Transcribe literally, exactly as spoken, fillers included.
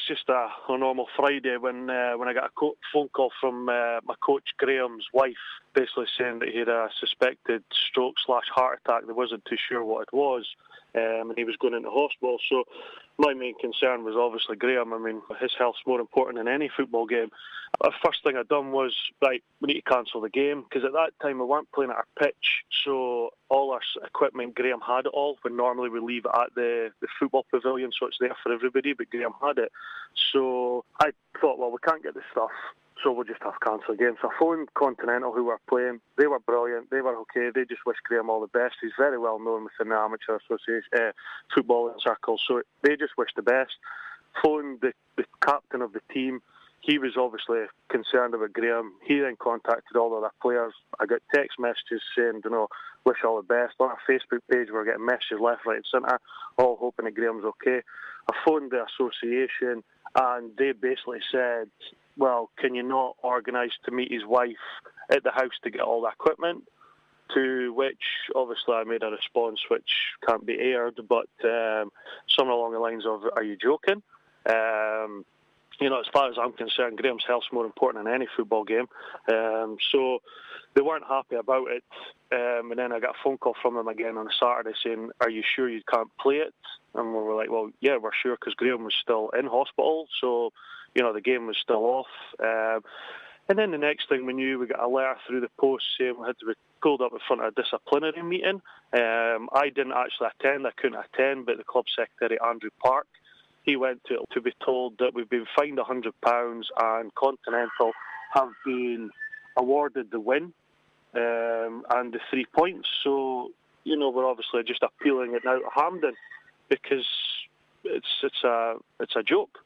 just a, a normal Friday when uh, when I got a co- phone call from uh, my coach Graham's wife, basically saying that he had a suspected stroke slash heart attack. They wasn't too sure what it was, um, and he was going into hospital. So my main concern was obviously Graham. I mean, his health's more important than any football game. The first thing I done was, right, we need to cancel the game, because at that time we weren't playing at our pitch, so all our equipment, Graham had it all, when normally we leave it at the, the football pavilion, so it's there for everybody, but Graham had it. So I thought, well, we can't get the stuff, so we'll just have to cancel the game. So I phoned Continental, who were playing. They were brilliant. They were okay. They just wished Graham all the best. He's very well known within the amateur association, uh, footballing circles, so they just wished the best. Phoned the, the captain of the team. He was obviously concerned about Graham. He then contacted all the other players. I got text messages saying, you know, wish all the best. On our Facebook page, we were getting messages left, right and centre, all hoping that Graham's okay. I phoned the association, and they basically said, well, can you not organise to meet his wife at the house to get all the equipment? To which, obviously, I made a response which can't be aired, but um, something along the lines of, are you joking? Um... You know, as far as I'm concerned, Graham's health's more important than any football game. Um, so they weren't happy about it. Um, and then I got a phone call from them again on a Saturday saying, are you sure you can't play it? And we were like, well, yeah, we're sure, because Graham was still in hospital. So, you know, the game was still off. Um, and then the next thing we knew, we got a letter through the post saying we had to be pulled up in front of a disciplinary meeting. Um, I didn't actually attend. I couldn't attend, but the club secretary, Andrew Park, he went to to be told that we've been fined one hundred pounds and Continental have been awarded the win um, and the three points. So, you know, we're obviously just appealing it now to Hampden, because it's it's a it's a joke.